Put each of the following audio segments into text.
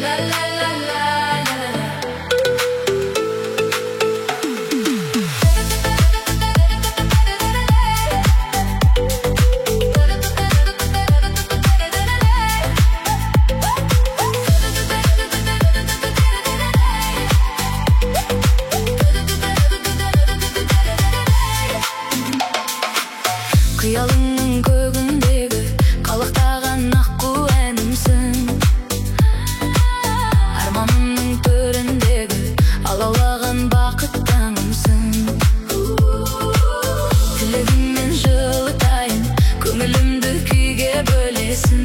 Қиялыңның көгіндегі қалықтаған аққу әнімсің. Арманымның төріндегі алаулаған бақыт таңымсың. Тілегіммен жылытайын, көңілімді күйге бөлесің.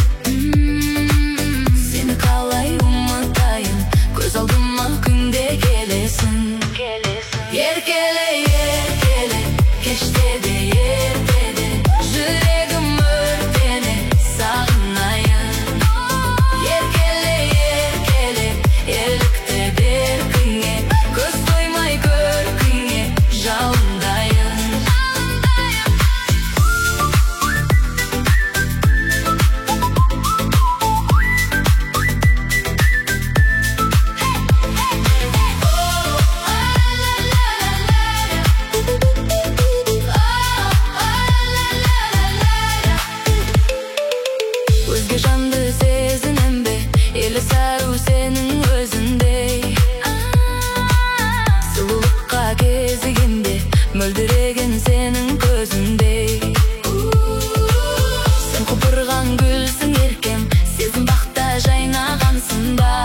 Сені қалай ұмытайын, көз алдыма күнде келесің. Еркеле, еркеле, кеште де ертеде, жүрегім өртене сағынайын. Еркеле, еркеле, елікті беркіңе, көз тоймай көркіңе жалындайын. Өзге жанды сезінем бе, елі сару сенің өзіндей. Сұлулыққа кезігенде, мөлдіреген сенің көзіндей. Сен құпырған гүлсің еркем, сезім бақта жайнағансың ба.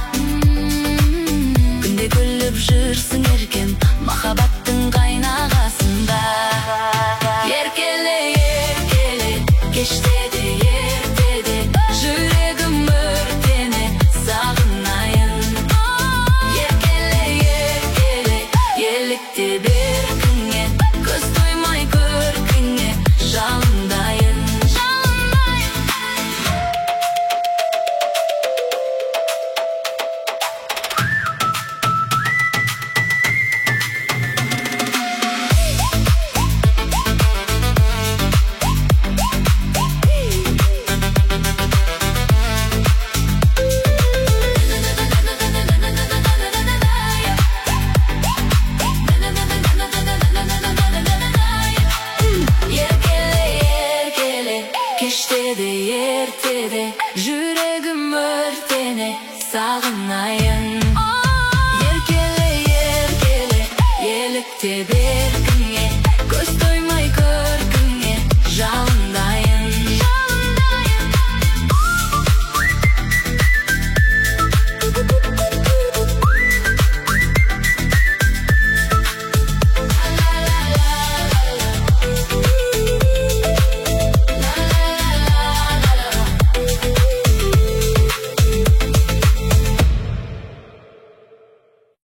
Күнде күліп жүрсің еркем, махаббаттың қайнағасында. Еркеле, еркеле, кеште де ертеде, жүрегім өртене сағынайын. Еркеле, еркеле, елікте беркіңе, көз тоймай көркіңе жалындайын. Кеште де ертеде, жүрегім өртене сағынайын.